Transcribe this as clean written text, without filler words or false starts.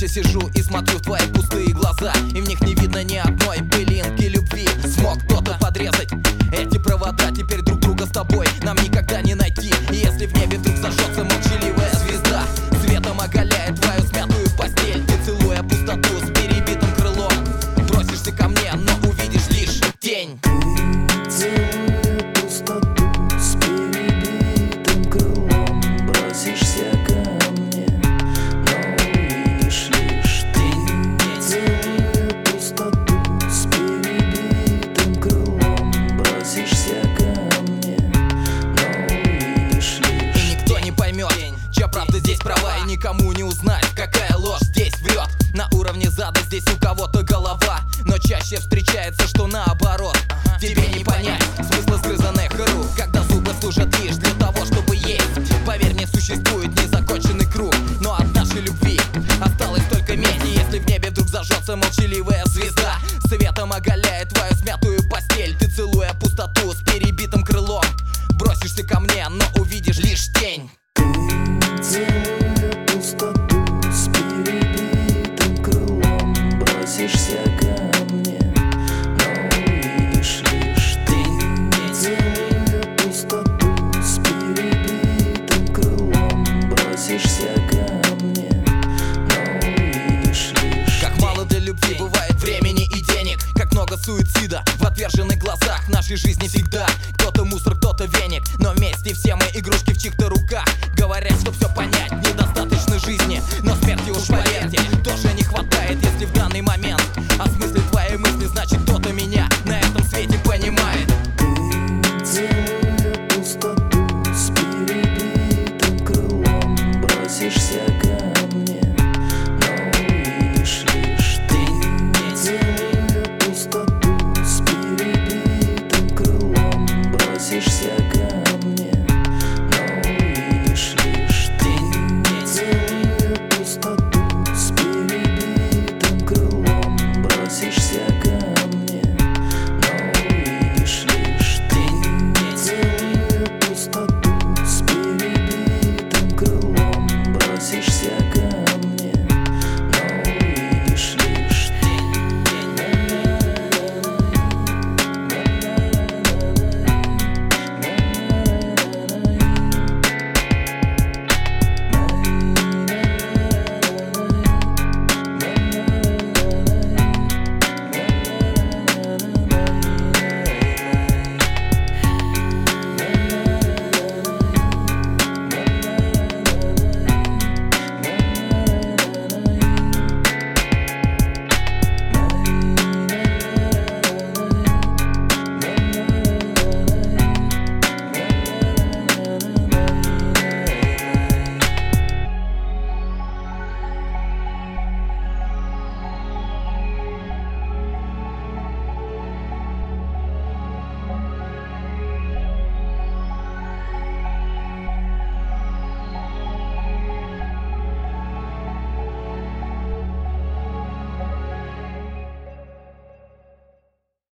Молча сижу и смотрю в твои пустые глаза, и в них не видно ни одной пылинки любви. Смог кто-то подрезать эти провода, теперь друг друга с тобой нам никогда не найти. И если в небе вдруг зажжется молчаливая звезда, светом оголяет твою смятую постель, ты, целуя пустоту с перебитым крылом, бросишься ко мне, но увидишь лишь тень. Правда здесь права, и никому не узнать, какая ложь здесь врет. На уровне зада здесь у кого-то голова, но чаще встречается, что наоборот. Тебе не понять смысла сгрызанных рук, когда зубы служат лишь для того, чтобы есть. Поверь мне, существует незаконченный круг, но от нашей любви осталось только месть. И если в небе вдруг зажжется молчаливая звезда, светом оголяет твою смятую постель, ты, целуя пустоту с перебитым крылом, бросишься ко мне, но увидишь лишь тень. Целуя пустоту с перебитым крылом, бросишься ко мне, но увидишь лишь тень. Целуя пустоту с перебитым крылом, бросишься ко мне, но увидишь лишь. Как мало для любви бывает времени и денег, как много суицида в отверженных глазах нашей жизни всегда.